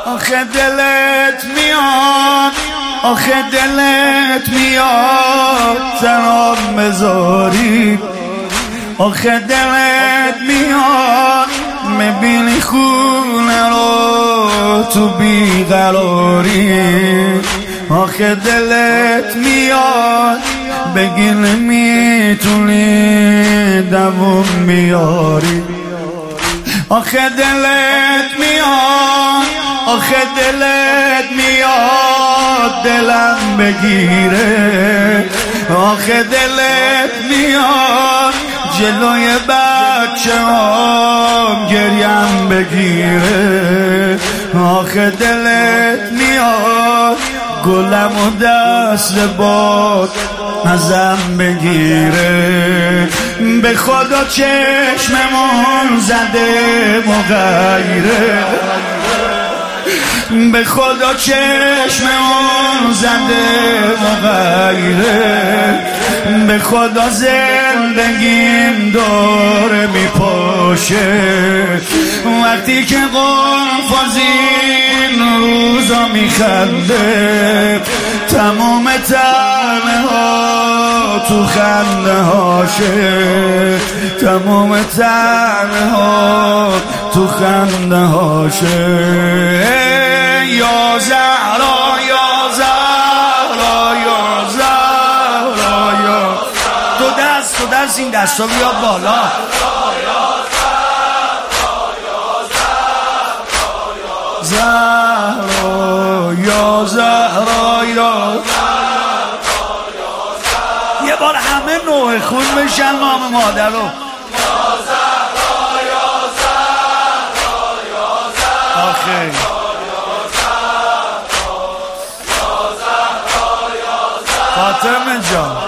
آخه دلت میاد، آخه دلت میاد تنام بذاری، آخه دلت میاد میبینی خونه رو تو بیقراری، آخه دلت میاد بگی نمیتونی دووم بیاری، آخه دلت میاد، آخه دلت میاد دلم بگیره، آخه دلت میاد جلوی بچه هم گریم بگیره، آخه دلت میاد گلم و دست باد ازم بگیره، به خدا چشممون زده مغیره، به خدا چشممون زده مغیره، به خدا زندگیم داره میپاشه، وقتی که قرفاز این روزا میخنده، تمام تنه ها تو خنده هاشه، تمام تنه ها تو خنده هاشه. یا زهرا یا زهرا یا زهرا یا دو دست این دستا بیا بالا، زهرا یا زهرا یا یه بار همه نوع خون بشن نام مادر رو، آخه فاطمه جان،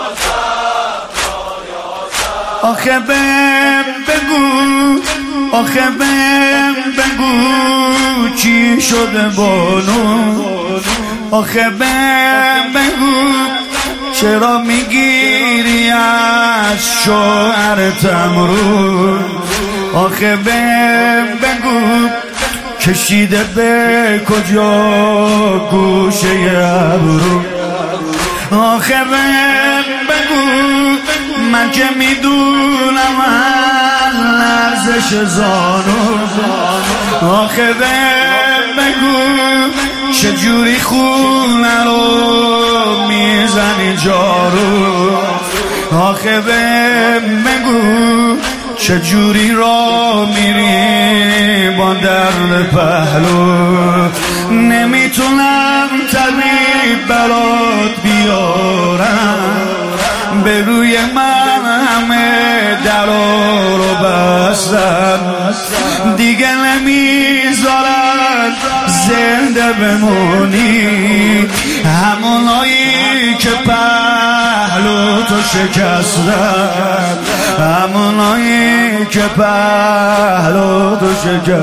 آخه بهم بگو، آخه بهم بگو چی شده بانو، آخه بهم بگو چرا میگیری از شوهرتم رو، آخه بهم بگو کشیده به کجا گوشه ابرو، آخه بهم بگو من که میدونم از لرزش زانو، آخه بهم بگو چجوری خونه رو میزنی جارو، آخه بهم بگو چجوری را میری با درد پهلو، نمیتونم طبیب برات بیارم، به روی من همه درا رو بستن، دیگه نمیذارن زنده بمونی، همونایی که پهلو تو شکستن، همونایی که پهلو تو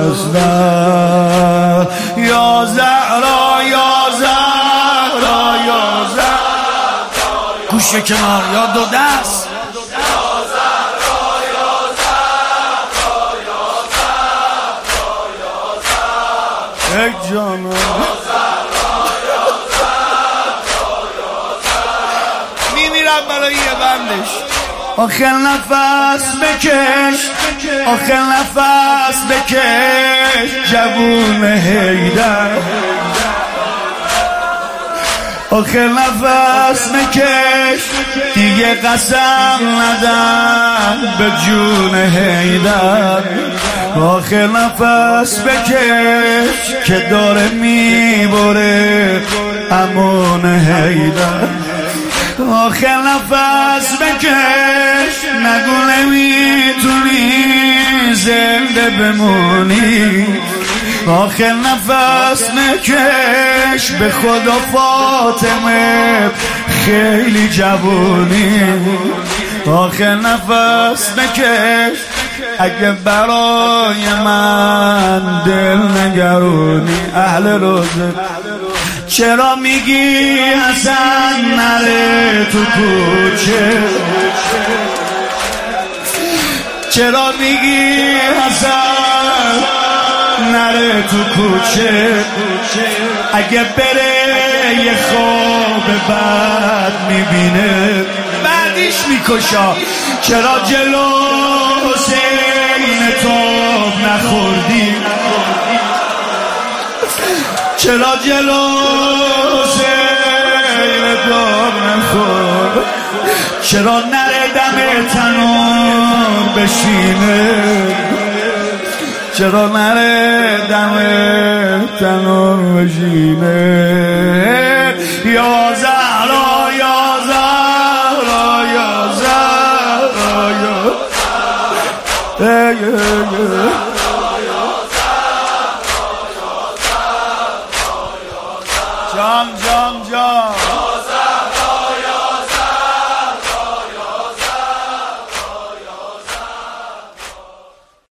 شکستن. یا زهرا یا زهرا یا زهرا گوشه کنار یا دو دست، یک جانا میمیرم برای یه بندش، آخه نفس بکش، آخه نفس بکش جوون حیدر، آخه نفس بکش دیگه قسم ندم به جون حیدر، آخه نفس بکش که داره میبره امون حیدر، آخه نفس بکش نگو نمیتونی زنده بمونی، آخه نفس بکش به خدا فاطمه خیلی جوونی، آخه نفس بکش اگه برای من دل نگرونی. اهل روزه چرا میگی حسن نره تو کوچه، چرا میگی حسن نره تو کوچه اگه بره یه خواب بد میبینه بعدیش میکشا چرا جلو حسین توب نخوردی چرا جلو حسین توب نخورد چرا نره دم تنور بشینه چرا نره دم تنور بشینه یا زهرا یا زهرا یا زهرا یا